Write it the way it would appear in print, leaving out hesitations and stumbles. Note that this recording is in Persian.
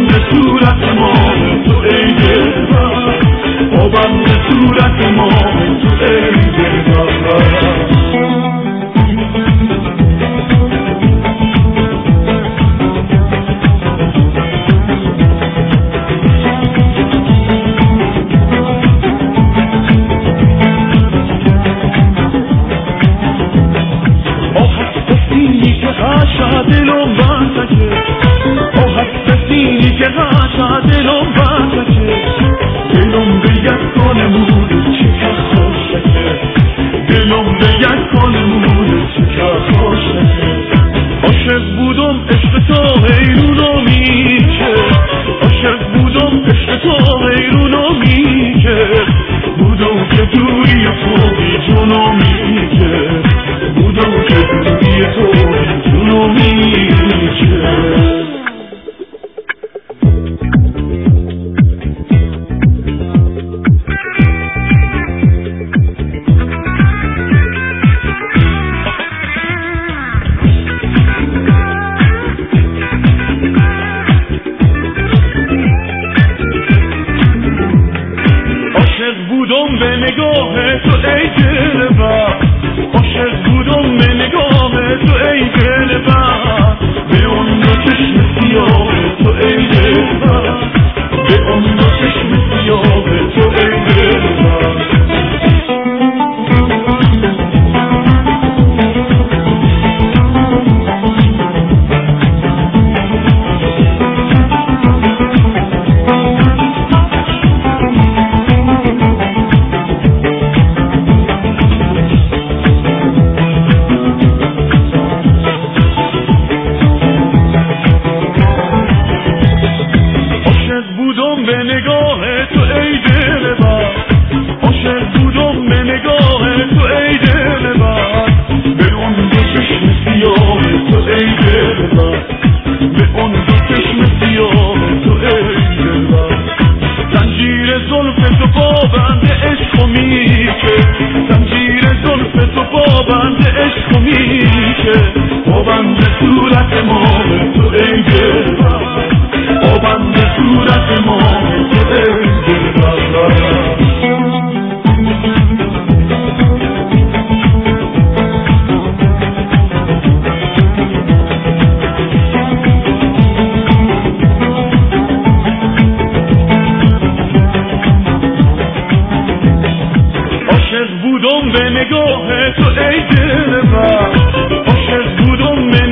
آبم به صورت ماه تو ای دلبر، آبم به صورت ماه تو ای دلبر. دلم بسکه آهت بسینی که غشا دلم بسکه دلم به یک کن مود چکه خوشکه دلم به یک کن مود چکه خوشکه عاشق بودم عشق تو حیرونو میکه عاشق بودم عشق تو حیرونو میکه بودم که دوری تو بی جونو میکه بودم که دوری تو بی جونو میکه. بودم به نگاه تو ای دلبر، عاشق بودم به نگاه تو ای دلبر، به اون دو چشم سیاه تو ای دلبر، به اون دو چشم سیاه تو ای دلبر. به نگاه تو ای دلبر، عاشق بودم به نگاه تو ای دلبر، به اون دو چشم سیاه تو ای دلبر، به اون دو چشم سیاه تو ای دلبر. زنجیر زلف تو پابند عشق میکه، زنجیر زلف تو پابند عشق میکه، پابند صورت ماه تو ای دلبر، آبم به صورت ماه تو ای دلبر. عاشق بودم به نگاه تو ای دلبر، عاشق بودم به